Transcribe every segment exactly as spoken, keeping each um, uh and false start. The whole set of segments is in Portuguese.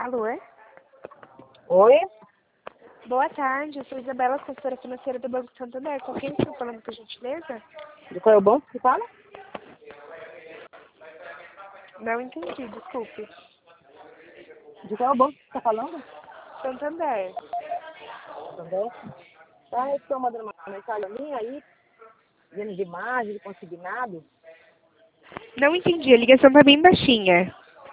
Alô? Oi? Boa tarde, eu sou Isabela, consultora financeira do Banco Santander. Com quem estou falando, por gentileza? De qual é o banco que fala? Não entendi, desculpe. De qual é o banco que você está falando? Santander. Também. Tá, eu estou mandando uma mensagem minha aí, vindo de margem, de consignado. Não entendi, a ligação tá bem baixinha.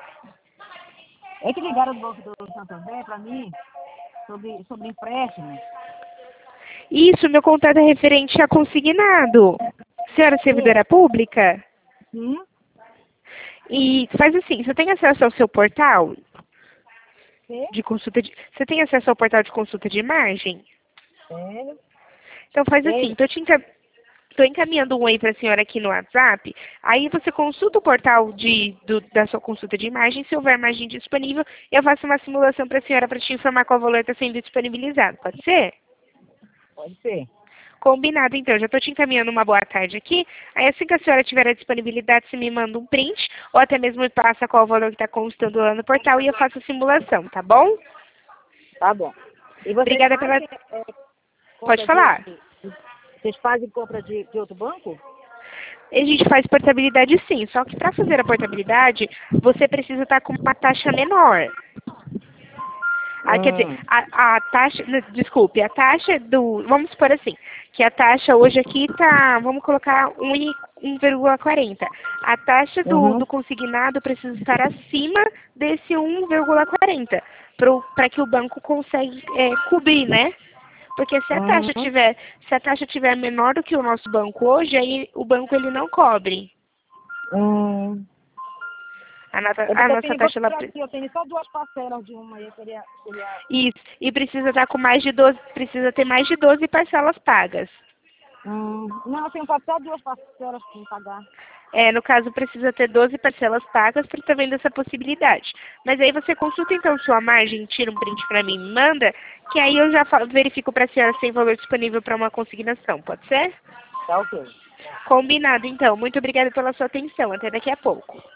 É que ligaram do Banco do Santander para mim sobre, sobre empréstimo. Isso, meu contato é referente a consignado. Senhora Sim. servidora pública? Sim? E faz assim, você tem acesso ao seu portal Sim? de consulta de... Você tem acesso ao portal de consulta de margem? Tenho. Então faz assim, Tenho. tô te enca... tô encaminhando um oi para a senhora aqui no WhatsApp, aí você consulta o portal de, do- da sua consulta de imagem, se houver margem disponível, eu faço uma simulação para a senhora para te informar qual valor está sendo disponibilizado, pode ser? Pode ser. Combinado então, já estou te encaminhando uma boa tarde aqui, aí assim que a senhora tiver a disponibilidade, você me manda um print, ou até mesmo me passa qual o valor que está constando lá no portal e eu faço a simulação, tá bom? Tá bom. E vocês Obrigada pela... fazem é, Pode compra de, falar. de- Vocês fazem compra de, de outro banco? A gente faz portabilidade sim, só que para fazer a portabilidade, você precisa estar com uma taxa menor. Ah, quer dizer, Hum. a, a taxa, n- desculpe, a taxa do, vamos supor assim, que a taxa hoje aqui tá, vamos colocar um e- um vírgula quarenta. A taxa do, do Uhum. consignado precisa estar acima desse um vírgula quarenta, para que o banco consiga é, cobrir, né? Porque se a taxa Uhum. tiver, se a taxa tiver menor do que o nosso banco hoje, aí o banco ele não cobre. Hum. A, nota- É a porque eu nossa tenho, vou taxa ela, tirar pre- aqui, eu tenho só duas parcelas de uma aí, eu queria, queria... isso, e precisa estar com mais de doze, precisa ter mais de doze parcelas pagas. Hum, não, eu tenho só duas parcelas para pagar. É, no caso, precisa ter doze parcelas pagas para estar vendo essa possibilidade. Mas aí você consulta então sua margem, tira um print para mim e manda, que aí eu já fa- verifico para a senhora se tem valor disponível para uma consignação, pode ser? Tá ok. Combinado então. Muito obrigada pela sua atenção. Até daqui a pouco.